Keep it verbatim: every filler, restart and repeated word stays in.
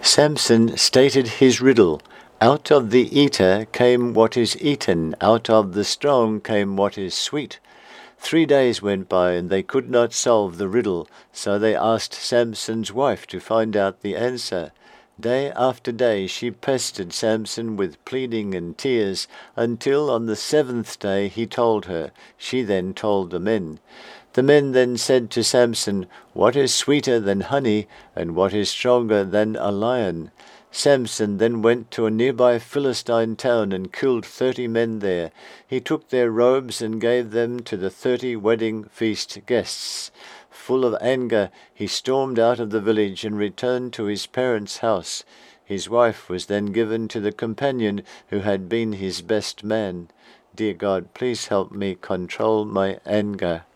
Samson stated his riddle. Out of the eater came what is eaten, out of the strong came what is sweet. Three days went by, and they could not solve the riddle, so they asked Samson's wife to find out the answer. Day after day she pestered Samson with pleading and tears, until on the seventh day he told her. She then told the men. The men then said to Samson, "What is sweeter than honey, and what is stronger than a lion?" Samson then went to a nearby Philistine town and killed thirty men there. He took their robes and gave them to the thirty wedding feast guests. Full of anger, he stormed out of the village and returned to his parents' house. His wife was then given to the companion who had been his best man. Dear God, please help me control my anger.